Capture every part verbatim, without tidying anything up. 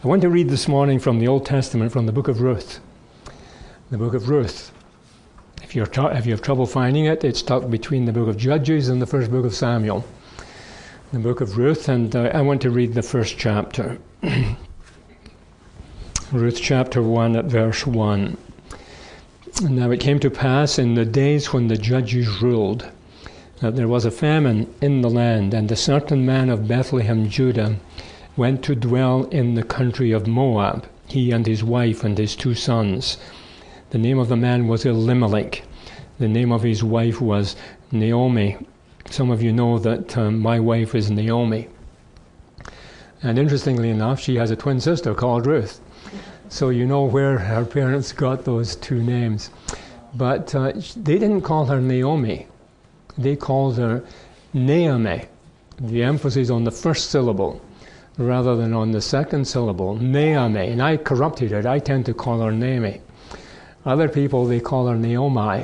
I want to read this morning from the Old Testament, from the book of Ruth. The book of Ruth. If, you're tr- if you have trouble finding it, it's stuck between the book of Judges and the first book of Samuel. The book of Ruth, and uh, I want to read the first chapter. Ruth chapter one at verse one. Now it came to pass in the days when the judges ruled, that there was a famine in the land, and a certain man of Bethlehem, Judah, went to dwell in the country of Moab, he and his wife and his two sons. The name of the man was Elimelech. The name of his wife was Naomi. Some of you know that um, my wife is Naomi. And interestingly enough, she has a twin sister called Ruth. So you know where her parents got those two names. But uh, they didn't call her Naomi. They called her Naomi. The emphasis on the first syllable rather than on the second syllable, Naomi. And I corrupted it. I tend to call her Naomi. Other people, they call her Naomi.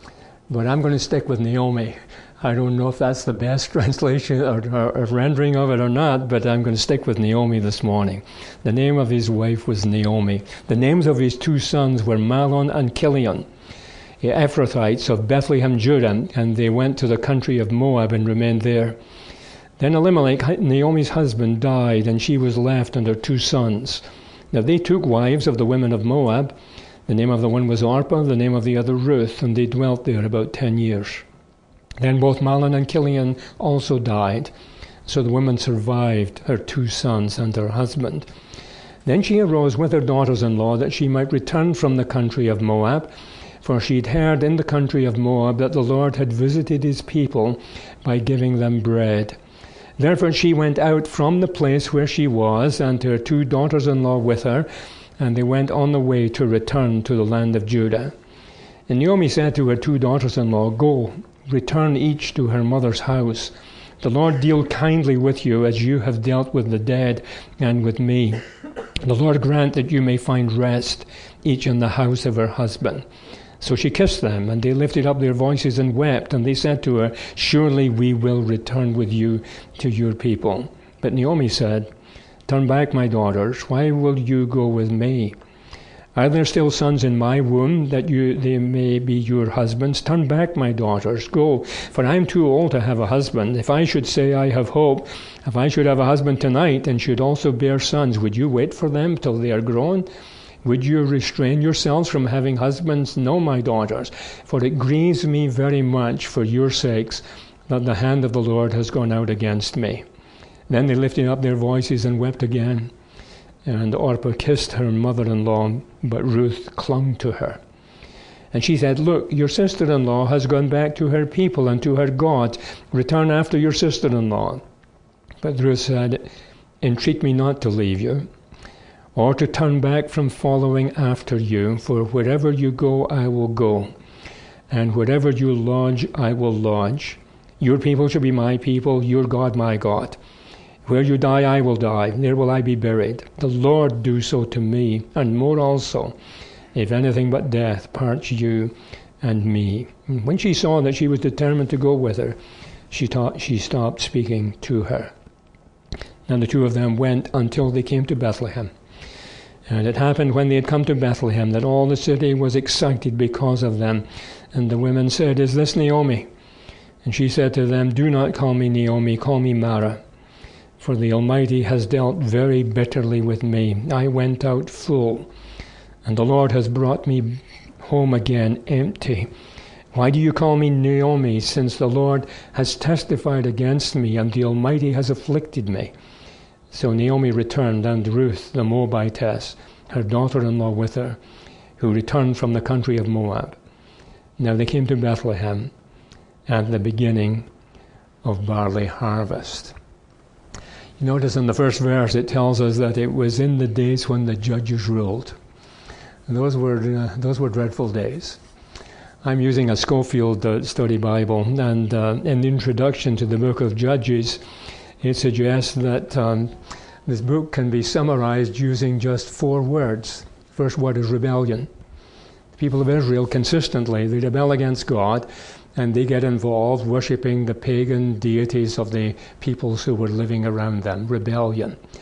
But I'm going to stick with Naomi. I don't know if that's the best translation or, or, or rendering of it or not, but I'm going to stick with Naomi this morning. The name of his wife was Naomi. The names of his two sons were Mahlon and Chilion, Ephrathites of Bethlehem, Judah, and they went to the country of Moab and remained there. Then Elimelech, Naomi's husband, died, and she was left and her two sons. Now they took wives of the women of Moab. The name of the one was Orpah, the name of the other Ruth, and they dwelt there about ten years. Then both Mahlon and Chilion also died. So the woman survived her two sons and her husband. Then she arose with her daughters-in-law that she might return from the country of Moab, for she had heard in the country of Moab that the Lord had visited his people by giving them bread. Therefore she went out from the place where she was, and her two daughters-in-law with her, and they went on the way to return to the land of Judah. And Naomi said to her two daughters-in-law, Go, return each to her mother's house. The Lord deal kindly with you as you have dealt with the dead and with me. The Lord grant that you may find rest, each in the house of her husband. So she kissed them, and they lifted up their voices and wept, and they said to her, Surely we will return with you to your people. But Naomi said, Turn back, my daughters, why will you go with me? Are there still sons in my womb, that you they may be your husbands? Turn back, my daughters, go, for I am too old to have a husband. If I should say I have hope, if I should have a husband tonight, and should also bear sons, would you wait for them till they are grown? Would you restrain yourselves from having husbands? No, my daughters, for it grieves me very much for your sakes that the hand of the Lord has gone out against me. Then they lifted up their voices and wept again. And Orpah kissed her mother-in-law, but Ruth clung to her. And she said, Look, your sister-in-law has gone back to her people and to her God. Return after your sister-in-law. But Ruth said, Entreat me not to leave you, or to turn back from following after you, for wherever you go, I will go, and wherever you lodge, I will lodge. Your people shall be my people, your God my God. Where you die, I will die, there will I be buried. The Lord do so to me, and more also, if anything but death parts you and me. And when she saw that she was determined to go with her, she, taught, she stopped speaking to her. And the two of them went until they came to Bethlehem. And it happened when they had come to Bethlehem that all the city was excited because of them. And the women said, Is this Naomi? And she said to them, Do not call me Naomi, call me Mara. For the Almighty has dealt very bitterly with me. I went out full, and the Lord has brought me home again empty. Why do you call me Naomi, since the Lord has testified against me, and the Almighty has afflicted me? So Naomi returned, and Ruth the Moabitess, her daughter-in-law with her, who returned from the country of Moab. Now they came to Bethlehem at the beginning of barley harvest. You notice in the first verse it tells us that it was in the days when the judges ruled. And those were uh, those were dreadful days. I'm using a Scofield uh, Study Bible, and uh, in the introduction to the book of Judges, it suggests that um, this book can be summarized using just four words. The first word is rebellion. The people of Israel consistently, they rebel against God, and they get involved worshipping the pagan deities of the peoples who were living around them. Rebellion.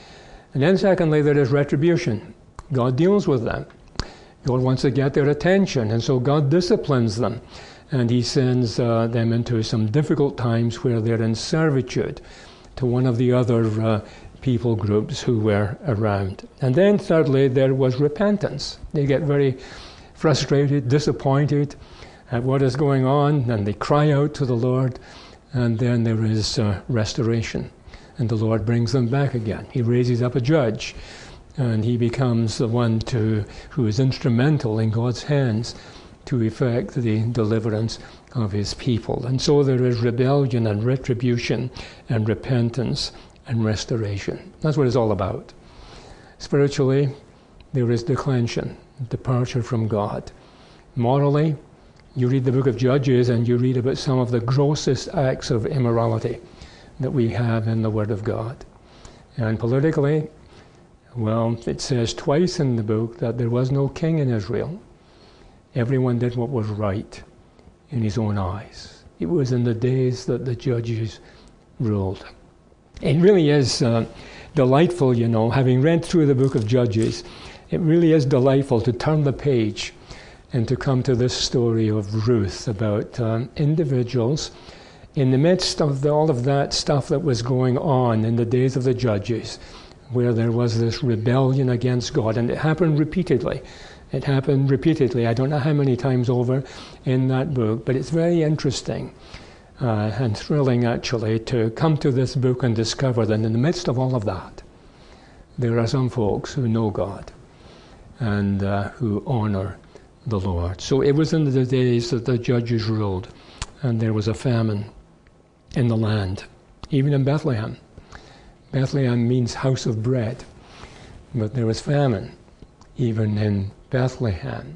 And then secondly, there is retribution. God deals with them. God wants to get their attention, and so God disciplines them. And he sends uh, them into some difficult times where they're in servitude to one of the other uh, people groups who were around. And then thirdly, there was repentance. They get very frustrated, disappointed at what is going on, and they cry out to the Lord, and then there is uh, restoration. And the Lord brings them back again. He raises up a judge, and he becomes the one to, who is instrumental in God's hands to effect the deliverance of his people. And so there is rebellion and retribution and repentance and restoration. That's what it's all about. Spiritually, there is declension, departure from God. Morally, you read the book of Judges and you read about some of the grossest acts of immorality that we have in the Word of God. And politically, well, it says twice in the book that there was no king in Israel. Everyone did what was right in his own eyes. It was in the days that the judges ruled. It really is uh, delightful, you know, having read through the book of Judges, it really is delightful to turn the page and to come to this story of Ruth about um, individuals in the midst of the, all of that stuff that was going on in the days of the judges, where there was this rebellion against God, and it happened repeatedly. It happened repeatedly. I don't know how many times over in that book, but it's very interesting uh, and thrilling, actually, to come to this book and discover that in the midst of all of that, there are some folks who know God and uh, who honor the Lord. So it was in the days that the judges ruled, and there was a famine in the land, even in Bethlehem. Bethlehem means house of bread, but there was famine even in Bethlehem.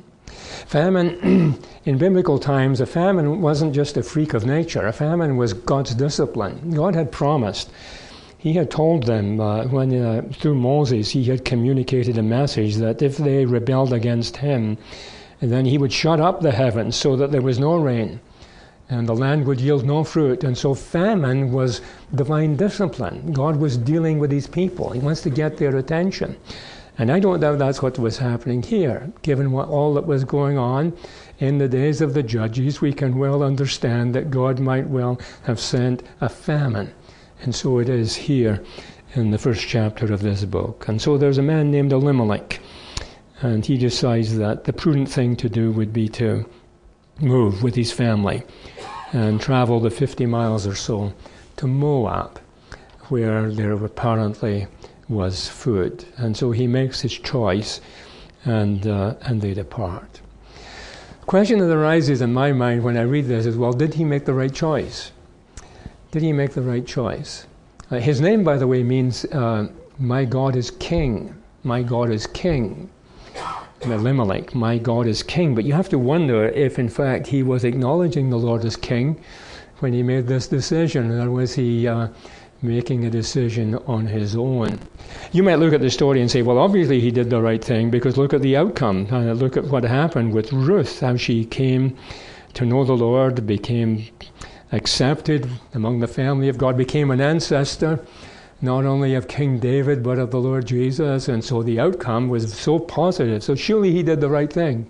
Famine, in biblical times, a famine wasn't just a freak of nature. A famine was God's discipline. God had promised. He had told them uh, when uh, through Moses he had communicated a message that if they rebelled against him, then he would shut up the heavens so that there was no rain, and the land would yield no fruit. And so famine was divine discipline. God was dealing with his people. He wants to get their attention. And I don't doubt that's what was happening here. Given what all that was going on in the days of the judges, we can well understand that God might well have sent a famine. And so it is here in the first chapter of this book. And so there's a man named Elimelech, and he decides that the prudent thing to do would be to move with his family and travel the fifty miles or so to Moab, where there apparently was food. And so he makes his choice, and uh, and they depart. The question that arises in my mind when I read this is, well, did he make the right choice? Did he make the right choice? Uh, his name, by the way, means uh, my God is king. My God is king. Elimelech, my God is king. But you have to wonder if, in fact, he was acknowledging the Lord as king when he made this decision, or was he uh, making a decision on his own? You might look at the story and say, well, obviously he did the right thing, because look at the outcome. Uh, look at what happened with Ruth, how she came to know the Lord, became accepted among the family of God, became an ancestor not only of King David, but of the Lord Jesus. And so the outcome was so positive. So surely he did the right thing.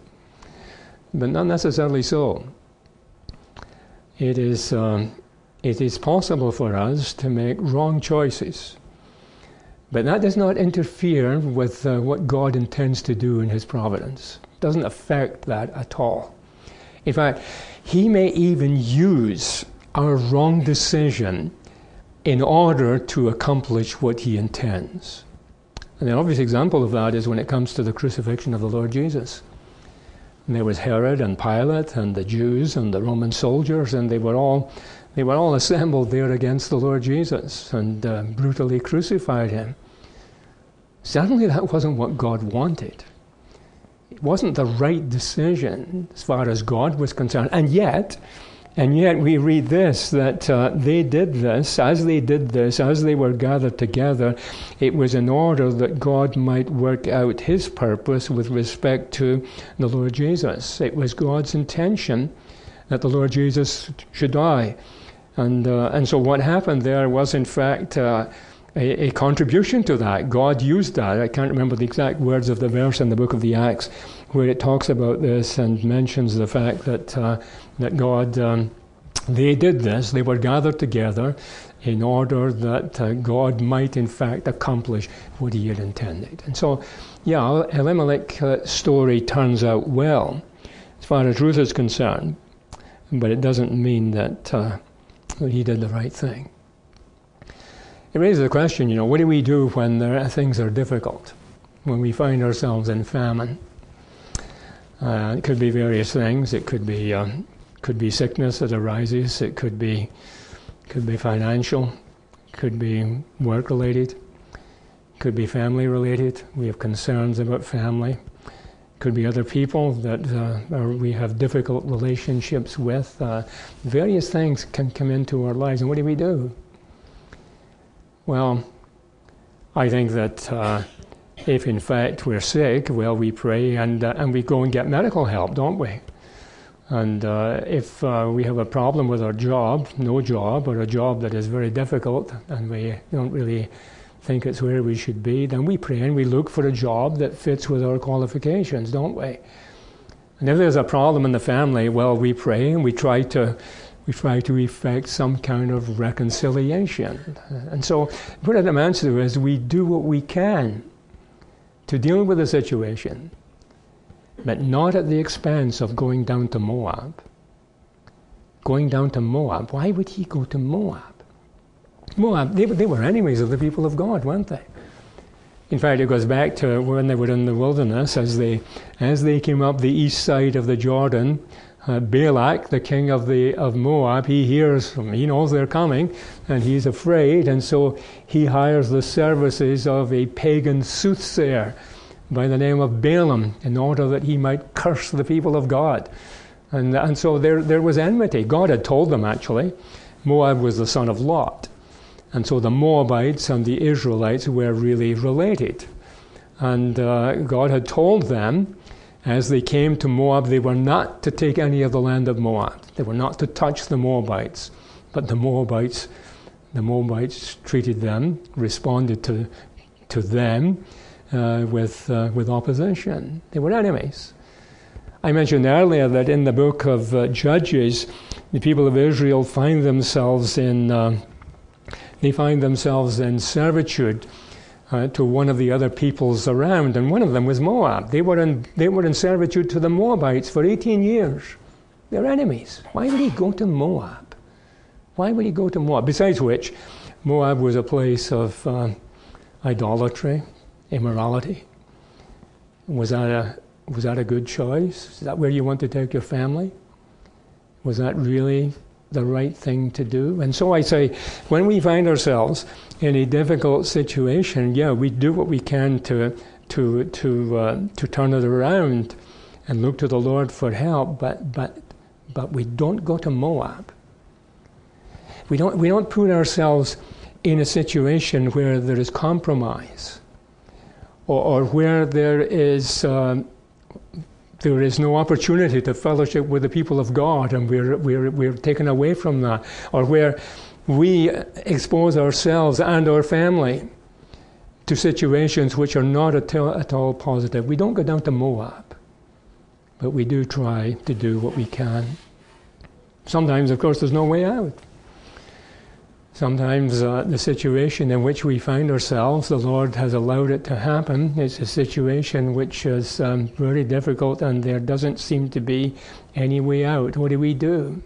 But not necessarily so. It is, um, it is possible for us to make wrong choices. But that does not interfere with uh, what God intends to do in his providence. It doesn't affect that at all. In fact, he may even use our wrong decision in order to accomplish what he intends. And the obvious example of that is when it comes to the crucifixion of the Lord Jesus. And there was Herod and Pilate and the Jews and the Roman soldiers, and they were all they were all assembled there against the Lord Jesus and uh, brutally crucified him. Certainly that wasn't what God wanted. It wasn't the right decision as far as God was concerned. And yet, And yet we read this, that uh, they did this, as they did this, as they were gathered together, it was in order that God might work out his purpose with respect to the Lord Jesus. It was God's intention that the Lord Jesus should die. And uh, and so what happened there was, in fact, uh, a, a contribution to that. God used that. I can't remember the exact words of the verse in the book of the Acts where it talks about this and mentions the fact that uh, that God, um, they did this. They were gathered together in order that uh, God might in fact accomplish what he had intended. And so, yeah, Elimelech's uh, story turns out well as far as Ruth is concerned, but it doesn't mean that, uh, that he did the right thing. It raises the question, you know, what do we do when there are, things are difficult, when we find ourselves in famine? Uh, it could be various things. It could be um, could be sickness that arises. It could be could be financial. Could be work related. Could be family related. We have concerns about family. Could be other people that uh, are, we have difficult relationships with. Uh, various things can come into our lives, and what do we do? Well, I think that uh, if in fact we're sick, well, we pray and uh, and we go and get medical help, don't we? And uh, if uh, we have a problem with our job, no job, or a job that is very difficult, and we don't really think it's where we should be, then we pray and we look for a job that fits with our qualifications, don't we? And if there's a problem in the family, well, we pray and we try to we try to effect some kind of reconciliation. And so what it amounts to is we do what we can to deal with the situation, but not at the expense of going down to Moab. Going down to Moab. Why would he go to Moab? Moab, they, they were enemies of the people of God, weren't they? In fact, it goes back to when they were in the wilderness, as they as they came up the east side of the Jordan. Uh, Balak, the king of the of Moab, he hears them. He knows they're coming, and he's afraid, and so he hires the services of a pagan soothsayer by the name of Balaam in order that he might curse the people of God. And and so there there was enmity. God had told them, actually. Moab was the son of Lot. And so the Moabites and the Israelites were really related. And uh, God had told them, as they came to Moab, they were not to take any of the land of Moab. They were not to touch the Moabites. But the Moabites, the Moabites treated them, responded to to them uh, with uh, with opposition. They were enemies. I mentioned earlier that in the book of uh, Judges, the people of Israel find themselves in uh, they find themselves in servitude Uh, to one of the other peoples around, and one of them was Moab. They were in they were in servitude to the Moabites for eighteen years. They're enemies. Why would he go to Moab? Why would he go to Moab? Besides which, Moab was a place of uh, idolatry, immorality. Was that a was that a good choice? Is that where you want to take your family? Was that really the right thing to do? And so I say, when we find ourselves in a difficult situation, yeah, we do what we can to to to uh, to turn it around and look to the Lord for help. But but but we don't go to Moab. We don't we don't put ourselves in a situation where there is compromise, or, or where there is. Um, There is no opportunity to fellowship with the people of God, and we're we're we're taken away from that, or where we expose ourselves and our family to situations which are not at all, at all positive. We don't go down to Moab, but we do try to do what we can. Sometimes, of course, there's no way out. Sometimes uh, the situation in which we find ourselves, the Lord has allowed it to happen. It's a situation which is um, very difficult, and there doesn't seem to be any way out. What do we do?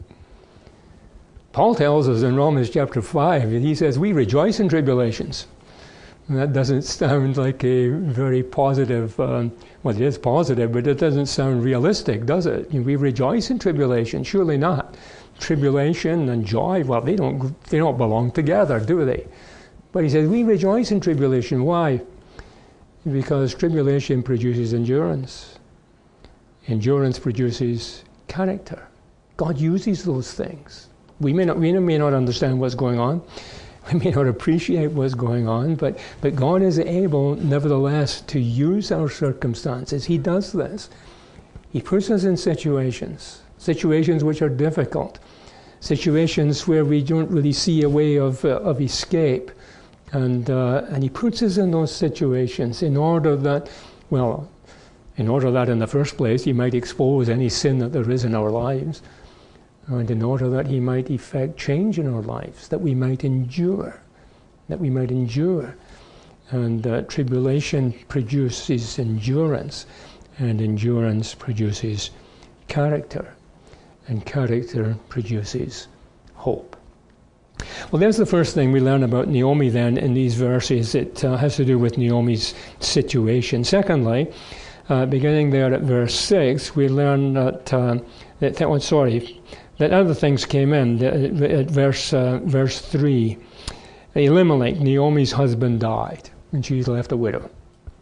Paul tells us in Romans chapter five, he says, we rejoice in tribulations. And that doesn't sound like a very positive, um, well, it is positive, but it doesn't sound realistic, does it? We rejoice in tribulation, surely not. Tribulation and joy, well, they don't they don't belong together, do they? But he says, we rejoice in tribulation. Why? Because tribulation produces endurance. Endurance produces character. God uses those things. We may not we may not understand what's going on. We may not appreciate what's going on, but, but God is able, nevertheless, to use our circumstances. He does this. He puts us in situations, situations which are difficult, situations where we don't really see a way of uh, of escape, And, uh, and he puts us in those situations in order that, well, in order that in the first place he might expose any sin that there is in our lives, and in order that he might effect change in our lives, that we might endure, that we might endure. And uh, tribulation produces endurance, and endurance produces character, and character produces hope. Well, there's the first thing we learn about Naomi then in these verses. It uh, has to do with Naomi's situation. Secondly, uh, beginning there at verse six, we learn that, uh, that, that oh, sorry, that other things came in. At verse, uh, verse three, Elimelech, Naomi's husband, died, and she's left a widow.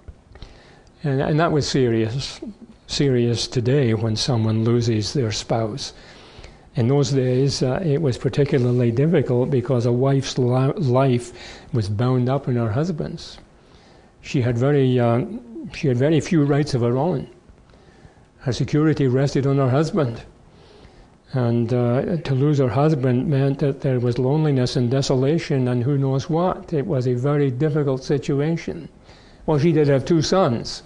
And, and that was serious, serious today when someone loses their spouse. In those days, uh, it was particularly difficult because a wife's li- life was bound up in her husband's. She had very, uh, she had very few rights of her own. Her security rested on her husband. And uh, to lose her husband meant that there was loneliness and desolation and who knows what. It was a very difficult situation. Well, she did have two sons,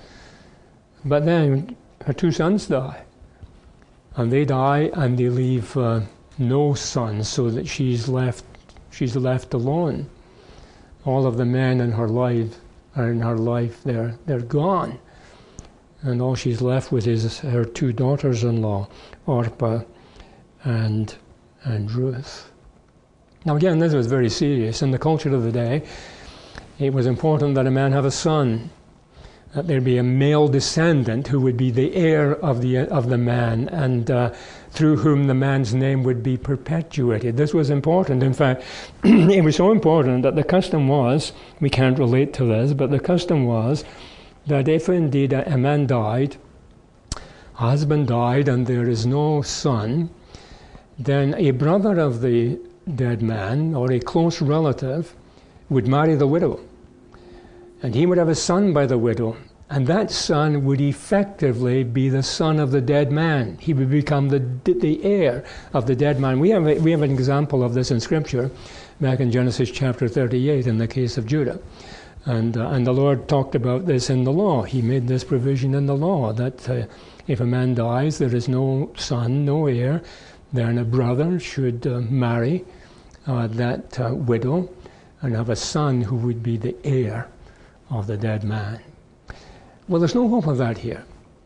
but then her two sons die. And they die, and they leave uh, no sons, so that she's left. She's left alone. All of the men in her life are in her life. They're they're gone, and all she's left with is her two daughters-in-law, Orpah and and Ruth. Now again, this was very serious in the culture of the day. It was important that a man have a son, that there be a male descendant who would be the heir of the of the man, and uh, through whom the man's name would be perpetuated. This was important. In fact, it was so important that the custom was, we can't relate to this, but the custom was that if indeed a, a man died, a husband died, and there is no son, then a brother of the dead man, or a close relative, would marry the widow. And he would have a son by the widow, and that son would effectively be the son of the dead man. He would become the the heir of the dead man. We have a, we have an example of this in Scripture, back in Genesis chapter thirty-eight, in the case of Judah, and uh, and the Lord talked about this in the law. He made this provision in the law that uh, if a man dies, there is no son, no heir, then a brother should uh, marry uh, that uh, widow and have a son who would be the heir of the dead man. Well, there's no hope of that here.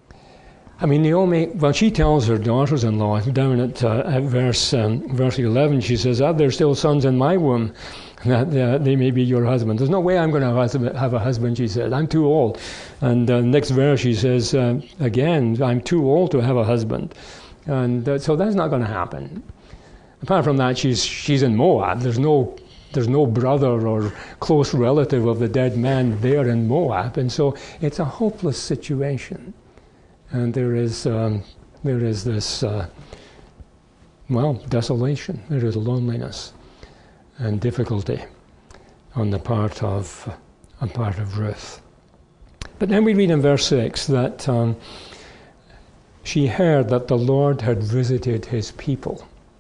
I mean, Naomi, well, she tells her daughters-in-law, down at, uh, at verse um, verse eleven, she says, "Ah, there's still sons in my womb, that uh, they may be your husband." There's no way I'm going to have a husband, she said. I'm too old. And uh, next verse she says, uh, again, I'm too old to have a husband. And uh, so that's not going to happen. Apart from that, she's she's in Moab. There's no There's no brother or close relative of the dead man there in Moab, and so it's a hopeless situation. And there is um, there is this uh, well desolation. There is loneliness and difficulty on the part of on part of Ruth. But then we read in verse six that um, she heard that the Lord had visited His people.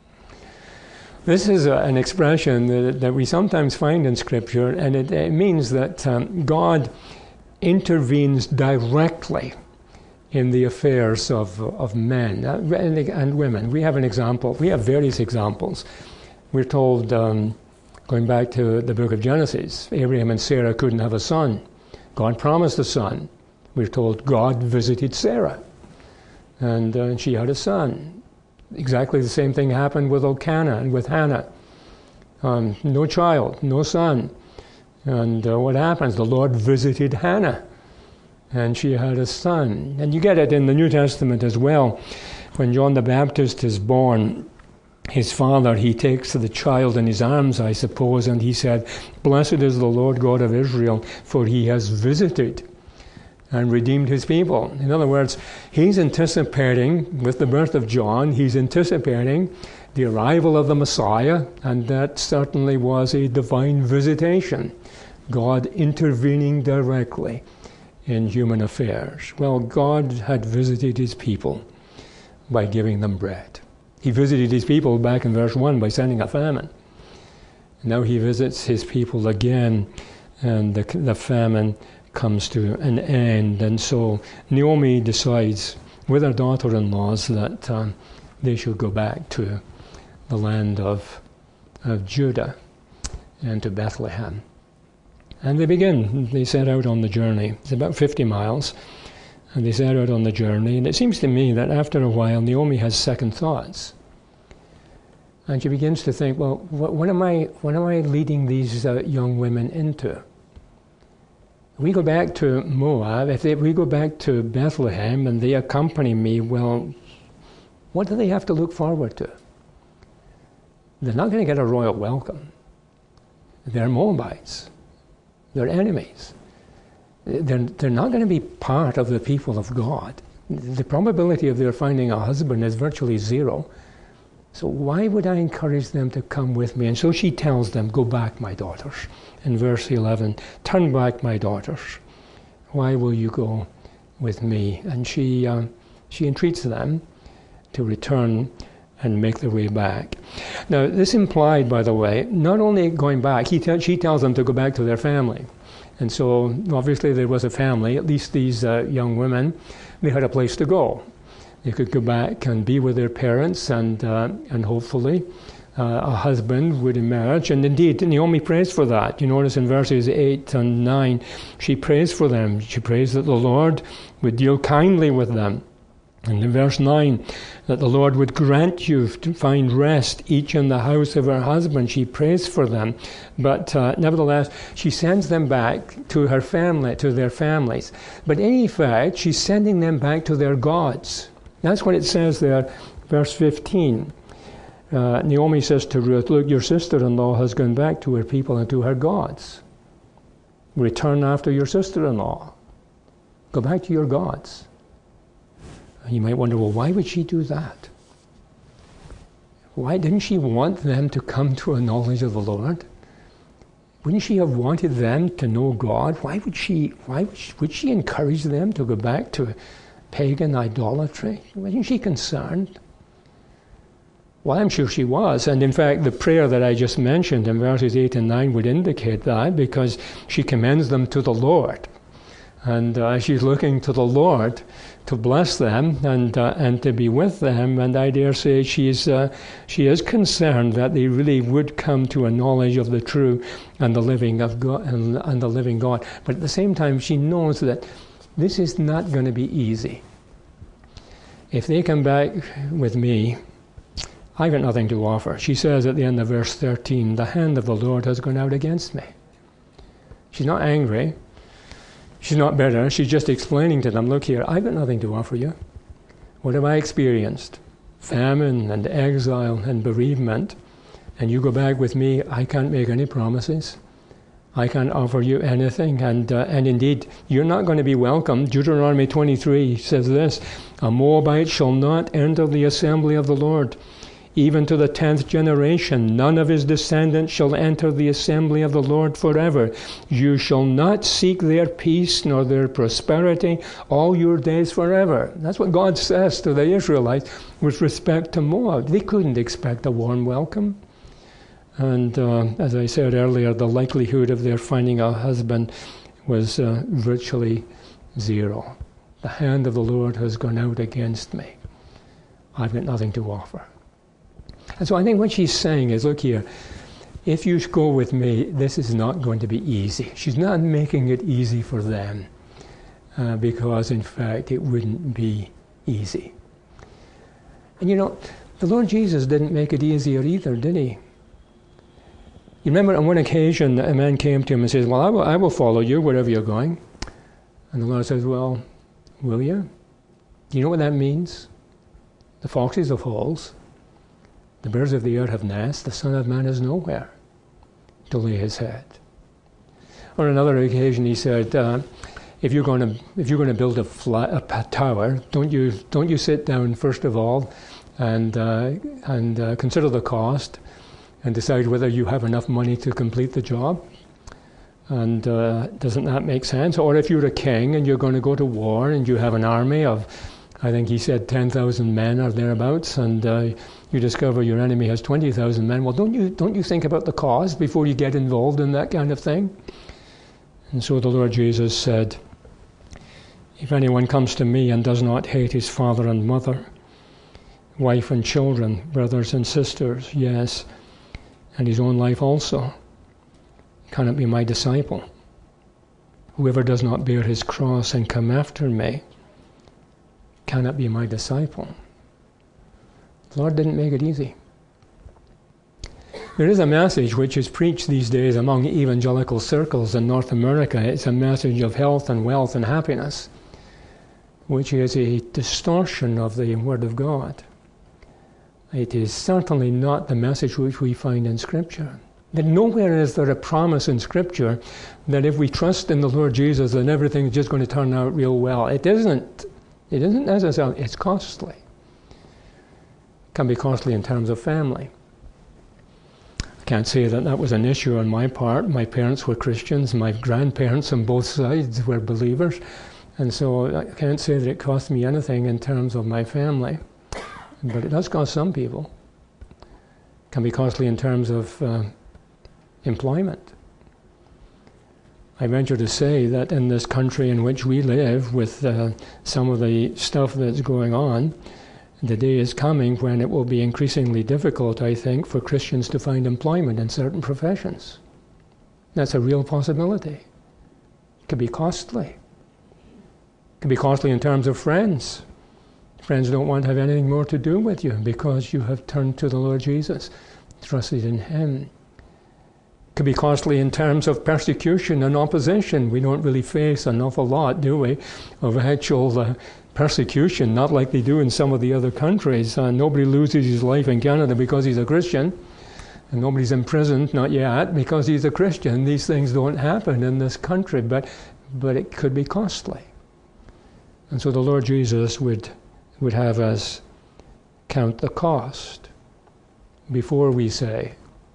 This is a, an expression that, that we sometimes find in Scripture, and it, it means that um, God intervenes directly in the affairs of, of men and, and women. We have an example. We have various examples. We're told, um, going back to the book of Genesis, Abraham and Sarah couldn't have a son. God promised a son. We're told God visited Sarah, and, uh, and she had a son. Exactly the same thing happened with Elkanah and with Hannah. Um, no child, no son. And uh, what happens? The Lord visited Hannah, and she had a son. And you get it in the New Testament as well. When John the Baptist is born, his father, he takes the child in his arms, I suppose, and he said, "Blessed is the Lord God of Israel, for He has visited and redeemed His people." In other words, he's anticipating, with the birth of John, he's anticipating the arrival of the Messiah, and that certainly was a divine visitation, God intervening directly in human affairs. Well, God had visited His people by giving them bread. He visited His people back in verse one by sending a famine. Now he visits his people again, and the, the famine comes to an end. And so Naomi decides with her daughter-in-laws that um, they should go back to the land of, of Judah and to Bethlehem. And they begin, they set out on the journey. It's about fifty miles, and they set out on the journey. And it seems to me that after a while, Naomi has second thoughts. And she begins to think, well, what, what am I what am I leading these uh, young women into? If we go back to Moab, if, they, if we go back to Bethlehem and they accompany me, well, what do they have to look forward to? They're not going to get a royal welcome. They're Moabites. They're enemies. They're, they're not going to be part of the people of God. The probability of their finding a husband is virtually zero. So why would I encourage them to come with me? And so she tells them, go back, my daughters. In verse eleven, turn back, my daughters. Why will you go with me? And she, uh, she entreats them to return and make their way back. Now, this implied, by the way, not only going back, he te- she tells them to go back to their family. And so, obviously, there was a family, at least these uh, young women, they had a place to go. They could go back and be with their parents, and uh, and hopefully uh, a husband would emerge. And indeed, Naomi prays for that. You notice in verses eight and nine, she prays for them. She prays that the Lord would deal kindly with them. And in verse nine, that the Lord would grant you to find rest, each in the house of her husband. She prays for them. But uh, nevertheless, she sends them back to her family, to their families. But in effect, she's sending them back to their gods. That's what it says there, verse fifteen. Uh, Naomi says to Ruth, look, your sister-in-law has gone back to her people and to her gods. Return after your sister-in-law. Go back to your gods. You might wonder, well, why would she do that? Why didn't she want them to come to a knowledge of the Lord? Wouldn't she have wanted them to know God? Why would she, why would she, would she encourage them to go back to pagan idolatry? Wasn't she concerned? Well, I'm sure she was. And in fact, the prayer that I just mentioned in verses eight and nine would indicate that, because she commends them to the Lord. And uh, she's looking to the Lord to bless them and uh, and to be with them. And I dare say she's uh, she is concerned that they really would come to a knowledge of the true and the living of God and, and the living God. But at the same time, she knows that this is not going to be easy. If they come back with me, I've got nothing to offer. She says at the end of verse thirteen, the hand of the Lord has gone out against me. She's not angry. She's not bitter. She's just explaining to them, look here, I've got nothing to offer you. What have I experienced? Famine and exile and bereavement. And you go back with me, I can't make any promises. I can't offer you anything. And uh, and indeed, you're not going to be welcome. Deuteronomy twenty-three says this, a Moabite shall not enter the assembly of the Lord. Even to the tenth generation, none of his descendants shall enter the assembly of the Lord forever. You shall not seek their peace nor their prosperity all your days forever. That's what God says to the Israelites with respect to Moab. They couldn't expect a warm welcome. And uh, as I said earlier, the likelihood of their finding a husband was uh, virtually zero. The hand of the Lord has gone out against me. I've got nothing to offer. And so I think what she's saying is, look here, if you go with me, this is not going to be easy. She's not making it easy for them, uh, because in fact it wouldn't be easy. And you know, the Lord Jesus didn't make it easier either, did he? You remember on one occasion a man came to him and says, well, I will, I will follow you wherever you're going. And the Lord says, well, will you? Do you know what that means? The foxes have holes. The birds of the air have nests, the Son of Man has nowhere to lay his head. On another occasion, he said, uh, "If you're going to if you're going to build a, flat, a tower, don't you don't you sit down first of all, and uh, and uh, consider the cost, and decide whether you have enough money to complete the job. And uh, doesn't that make sense? Or if you're a king and you're going to go to war and you have an army of I think he said ten thousand men or thereabouts, and uh, you discover your enemy has twenty thousand men. Well, don't you, don't you think about the cause before you get involved in that kind of thing? And so the Lord Jesus said, if anyone comes to me and does not hate his father and mother, wife and children, brothers and sisters, yes, and his own life also, cannot be my disciple. Whoever does not bear his cross and come after me cannot be my disciple. The Lord didn't make it easy. There is a message which is preached these days among evangelical circles in North America. It's a message of health and wealth and happiness, which is a distortion of the Word of God. It is certainly not the message which we find in Scripture. That nowhere is there a promise in Scripture that if we trust in the Lord Jesus, then everything's just going to turn out real well. It isn't. It isn't necessarily. It's costly. It can be costly in terms of family. I can't say that that was an issue on my part. My parents were Christians. My grandparents on both sides were believers. And so I can't say that it cost me anything in terms of my family. But it does cost some people. It can be costly in terms of uh, employment. I venture to say that in this country in which we live, with uh, some of the stuff that's going on, the day is coming when it will be increasingly difficult, I think, for Christians to find employment in certain professions. That's a real possibility. It could be costly. It could be costly in terms of friends. Friends don't want to have anything more to do with you because you have turned to the Lord Jesus, trusted in Him. It could be costly in terms of persecution and opposition. We don't really face an awful lot, do we, of actual uh, persecution, not like they do in some of the other countries. Uh, nobody loses his life in Canada because he's a Christian, and nobody's imprisoned, not yet, because he's a Christian. These things don't happen in this country, but but it could be costly. And so the Lord Jesus would would have us count the cost before we say,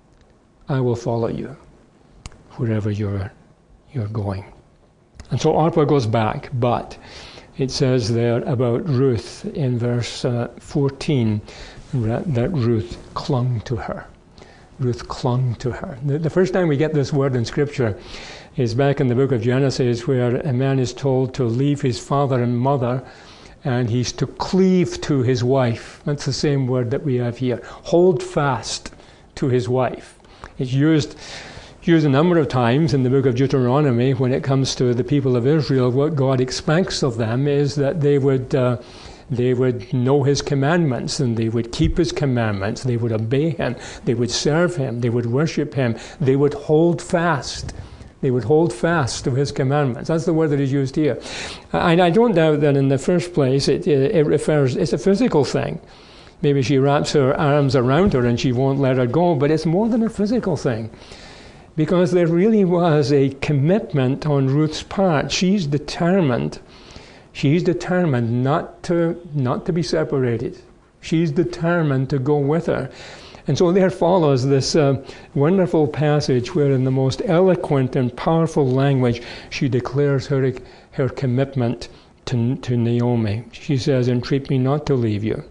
I will follow you wherever you're you're going. And so Orpah goes back, but it says there about Ruth in verse uh, fourteen that Ruth clung to her. Ruth clung to her. The, the first time we get this word in Scripture is back in the book of Genesis, where a man is told to leave his father and mother, and he's to cleave to his wife. That's the same word that we have here. Hold fast to his wife. It's used used a number of times in the book of Deuteronomy when it comes to the people of Israel. What God expects of them is that they would uh, they would know His commandments, and they would keep His commandments. They would obey Him. They would serve Him. They would worship Him. They would hold fast. They would hold fast to His commandments. That's the word that is used here. And I don't doubt that in the first place it, it refers, it's a physical thing. Maybe she wraps her arms around her and she won't let her go, but it's more than a physical thing. Because there really was a commitment on Ruth's part. She's determined. She's determined not to, not to be separated. She's determined to go with her. And so there follows this uh, wonderful passage where in the most eloquent and powerful language she declares her, her commitment to, to Naomi. She says, entreat me not to leave you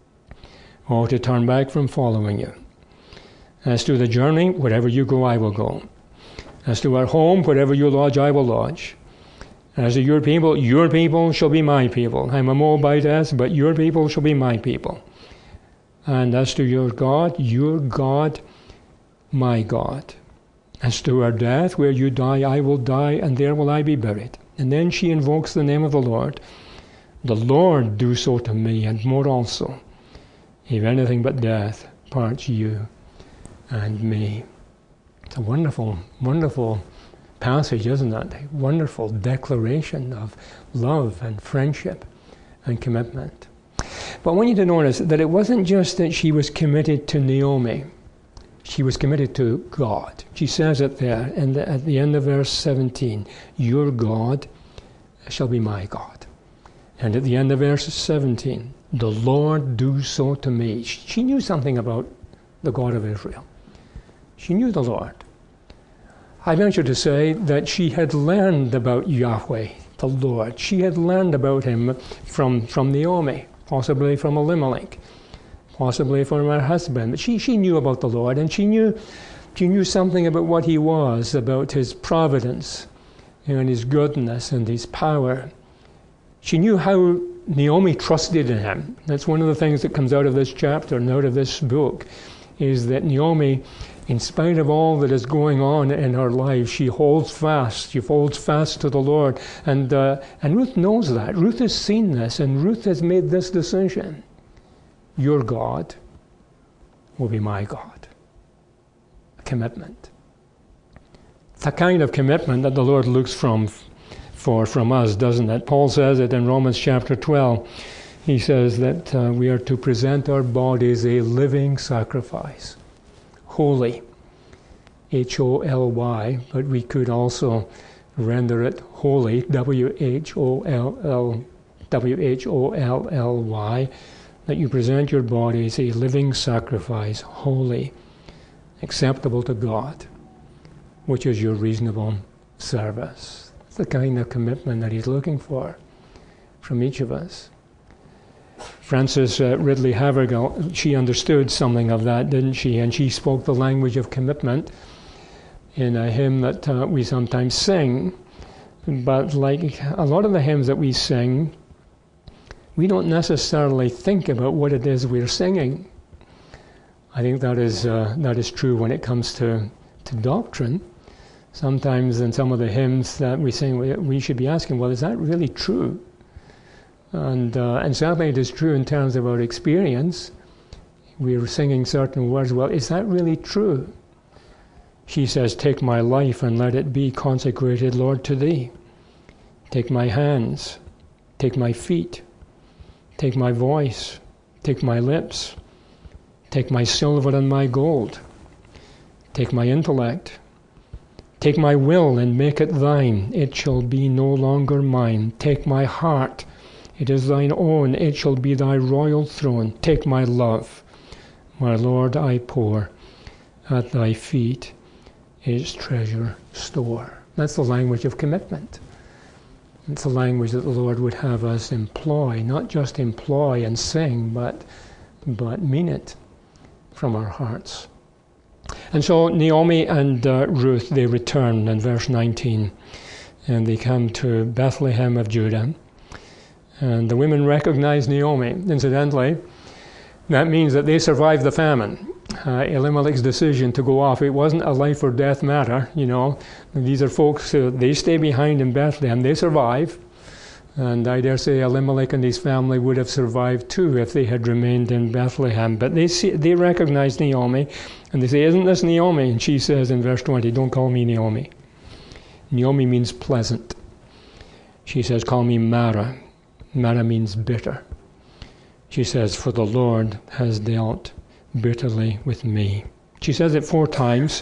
or to turn back from following you. As to the journey, wherever you go, I will go. As to our home, wherever you lodge, I will lodge. As to your people, your people shall be my people. I'm a Moabitess, but your people shall be my people. And as to your God, your God, my God. As to our death, where you die, I will die, and there will I be buried. And then she invokes the name of the Lord. The Lord do so to me, and more also, if anything but death parts you and me. It's a wonderful, wonderful passage, isn't it? A wonderful declaration of love and friendship and commitment. But I want you to notice that it wasn't just that she was committed to Naomi. She was committed to God. She says it there in the, at the end of verse seventeen, your God shall be my God. And at the end of verse seventeen, the Lord do so to me. She knew something about the God of Israel. She knew the Lord. I venture to say that she had learned about Yahweh the Lord. She had learned about him from, from Naomi, possibly from Elimelech, possibly from her husband. But she, she knew about the Lord, and she knew, she knew something about what he was, about his providence, and his goodness and his power. She knew how Naomi trusted in him. That's one of the things that comes out of this chapter and out of this book, is that Naomi, in spite of all that is going on in her life, she holds fast. She holds fast to the Lord. And, uh, and Ruth knows that. Ruth has seen this, and Ruth has made this decision. Your God will be my God. A commitment. It's a kind of commitment that the Lord looks from for from us, doesn't it? Paul says it in Romans chapter twelve. He says that uh, we are to present our bodies a living sacrifice, holy, H O L Y, but we could also render it holy, W H O L L, W H O L L Y, that you present your bodies a living sacrifice, holy, acceptable to God, which is your reasonable service. It's the kind of commitment that he's looking for from each of us. Frances uh, Ridley Havergal, she understood something of that, didn't she? And she spoke the language of commitment in a hymn that uh, we sometimes sing. But like a lot of the hymns that we sing, we don't necessarily think about what it is we're singing. I think that is uh, that is true when it comes to, to doctrine. Sometimes in some of the hymns that we sing, we, we should be asking, well, is that really true? And, uh, and certainly it is true in terms of our experience. We're singing certain words. Well, is that really true? She says, take my life and let it be consecrated, Lord, to thee. Take my hands, take my feet, take my voice, take my lips, take my silver and my gold, take my intellect, take my will and make it thine, it shall be no longer mine. Take my heart, it is thine own, it shall be thy royal throne. Take my love, my Lord, I pour at thy feet its treasure store. That's the language of commitment. It's the language that the Lord would have us employ, not just employ and sing, but, but mean it from our hearts. And so Naomi and uh, Ruth, they return in verse nineteen, and they come to Bethlehem of Judah. And the women recognize Naomi. Incidentally, that means that they survived the famine. Uh, Elimelech's decision to go off, it wasn't a life or death matter, you know. These are folks who, they stay behind in Bethlehem, they survive. And I dare say Elimelech and his family would have survived too if they had remained in Bethlehem. But they see, they recognize Naomi, and they say, isn't this Naomi? And she says in verse twenty, don't call me Naomi. Naomi means pleasant. She says, call me Mara. Mara means bitter. She says, for the Lord has dealt bitterly with me. She says it four times.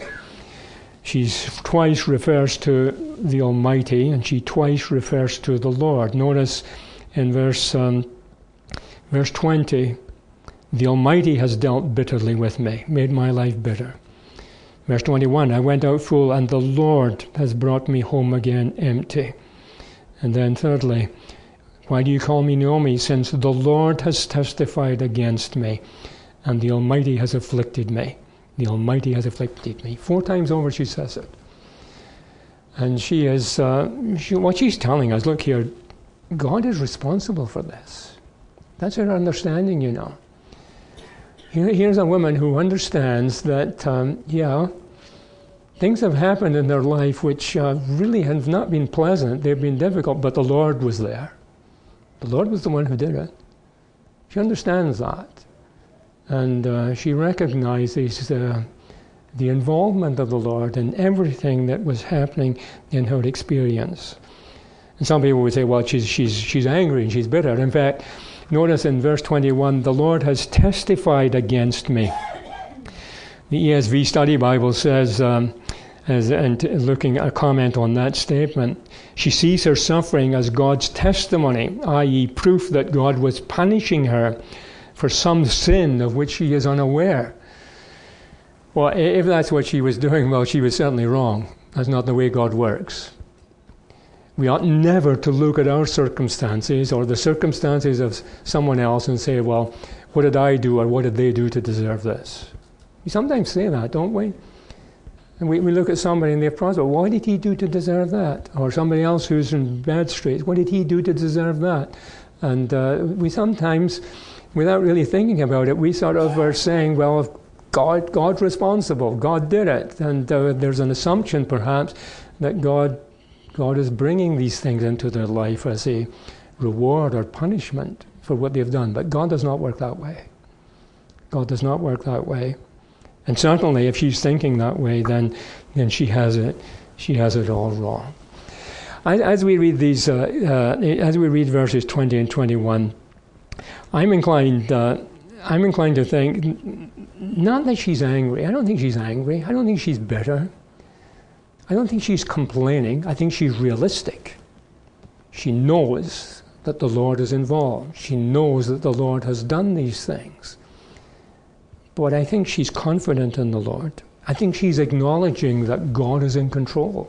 She twice refers to the Almighty, and she twice refers to the Lord. Notice in verse um, verse twenty, the Almighty has dealt bitterly with me, made my life bitter. Verse twenty-one, I went out full, and the Lord has brought me home again empty. And then thirdly, why do you call me Naomi? Since the Lord has testified against me, and the Almighty has afflicted me. The Almighty has afflicted me. Four times over she says it. And she is, uh, she, what she's telling us, look here, God is responsible for this. That's her understanding, you know. Here, here's a woman who understands that, um, yeah, things have happened in their life which uh, really have not been pleasant. They've been difficult, but the Lord was there. The Lord was the one who did it. She understands that. And uh, she recognizes uh, the involvement of the Lord in everything that was happening in her experience. And some people would say, well, she's, she's, she's angry and she's bitter. In fact, notice in verse twenty-one, the Lord has testified against me. The E S V Study Bible says, um, as, and looking at a comment on that statement, she sees her suffering as God's testimony, that is proof that God was punishing her for some sin of which she is unaware. Well, if that's what she was doing, well, she was certainly wrong. That's not the way God works. We ought never to look at our circumstances or the circumstances of someone else and say, well, what did I do or what did they do to deserve this? We sometimes say that, don't we? And we, we look at somebody and they've prospered. Well, what did he do to deserve that? Or somebody else who's in bad straits, what did he do to deserve that? And uh, we sometimes, without really thinking about it, we sort of are saying, well, God, God's responsible. God did it. And uh, there's an assumption, perhaps, that God God is bringing these things into their life as a reward or punishment for what they've done. But God does not work that way. God does not work that way. And certainly, if she's thinking that way, then then she has it. She has it all wrong. As, as we read these, uh, uh, as we read verses twenty and twenty-one, I'm inclined. Uh, I'm inclined to think not that she's angry. I don't think she's angry. I don't think she's bitter. I don't think she's complaining. I think she's realistic. She knows that the Lord is involved. She knows that the Lord has done these things. But I think she's confident in the Lord. I think she's acknowledging that God is in control.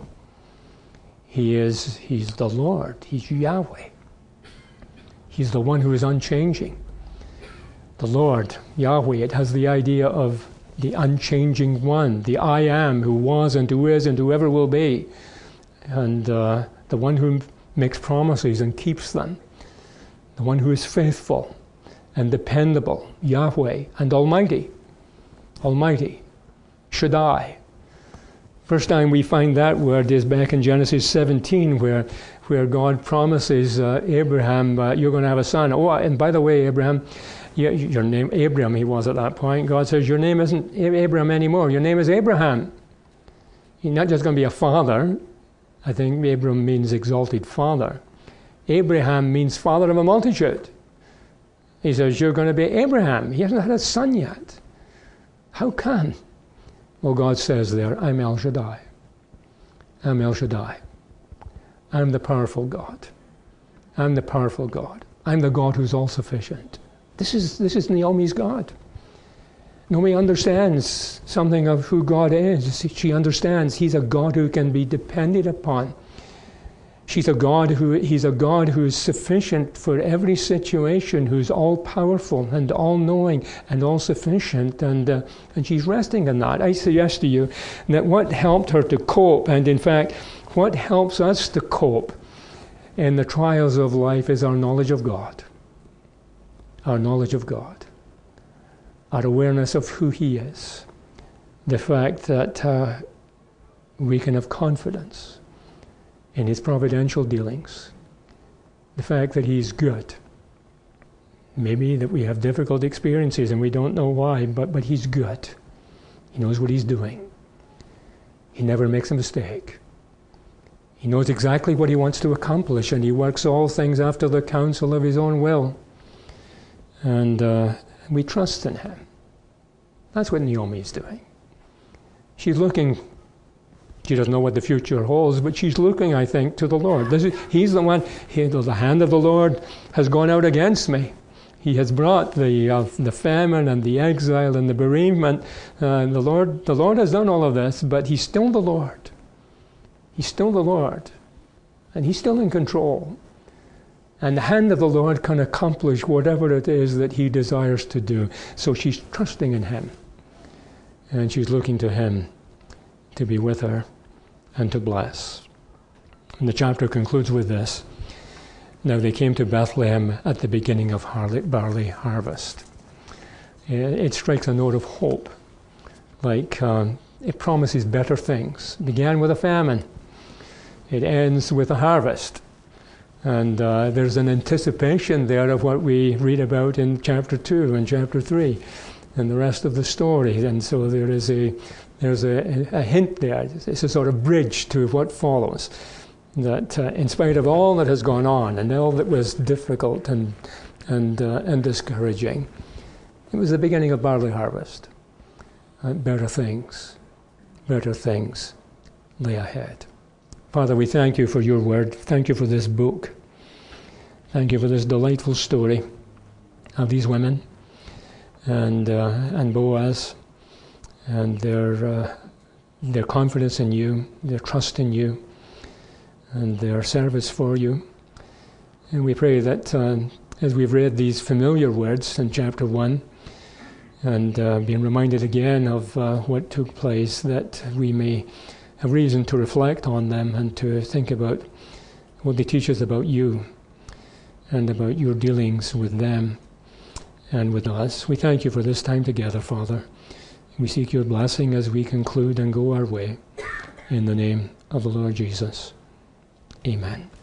He is, He's the Lord. He's Yahweh. He's the one who is unchanging. The Lord, Yahweh, it has the idea of the unchanging one, the I am, who was and who is and who ever will be, and uh, the one who makes promises and keeps them, the one who is faithful and dependable, Yahweh, and Almighty, Almighty, Shaddai. First time we find that word is back in Genesis seventeen, where where God promises uh, Abraham, uh, you're going to have a son. Oh, and by the way, Abraham, Yeah, your name, Abram, he was at that point. God says, your name isn't Abram anymore. Your name is Abraham. You're not just going to be a father. I think Abram means exalted father. Abraham means father of a multitude. He says, you're going to be Abraham. He hasn't had a son yet. How come? Well, God says there, I'm El Shaddai. I'm El Shaddai. I'm the powerful God. I'm the powerful God. I'm the God who's all-sufficient. This is this is Naomi's God. Naomi understands something of who God is. She understands He's a God who can be depended upon. She's a God who He's a God who is sufficient for every situation, who's all-powerful and all-knowing and all-sufficient, and uh, and she's resting in that. I suggest to you that what helped her to cope, and in fact, what helps us to cope in the trials of life, is our knowledge of God. Our knowledge of God, our awareness of who He is, the fact that uh, we can have confidence in His providential dealings, the fact that He's good. Maybe that we have difficult experiences and we don't know why, but, but He's good. He knows what He's doing. He never makes a mistake. He knows exactly what He wants to accomplish, and He works all things after the counsel of His own will. And uh, we trust in Him. That's what Naomi is doing. She's looking, she doesn't know what the future holds, but she's looking, I think, to the Lord. This is, he's the one, he, the hand of the Lord has gone out against me. He has brought the uh, the famine and the exile and the bereavement. Uh, the Lord, the Lord has done all of this, but He's still the Lord. He's still the Lord. And He's still in control. And the hand of the Lord can accomplish whatever it is that He desires to do. So she's trusting in Him. And she's looking to Him to be with her and to bless. And the chapter concludes with this. Now they came to Bethlehem at the beginning of barley harvest. It strikes a note of hope. Like um, it promises better things. It began with a famine. It ends with a harvest. And uh, there's an anticipation there of what we read about in chapter two and chapter three and the rest of the story. And so there is a there's a, a hint there. It's a sort of bridge to what follows. That uh, in spite of all that has gone on and all that was difficult and and uh, and discouraging, it was the beginning of barley harvest. Uh, better things, better things lay ahead. Father, we thank You for Your word. Thank You for this book. Thank You for this delightful story of these women and uh, and Boaz and their uh, their confidence in You, their trust in You, and their service for you. And we pray that uh, as we've read these familiar words in chapter one, and uh, being reminded again of uh, what took place, that we may have reason to reflect on them and to think about what they teach us about you and about your dealings with them and with us. We thank you for this time together, Father. We seek your blessing as we conclude and go our way. In the name of the Lord Jesus. Amen.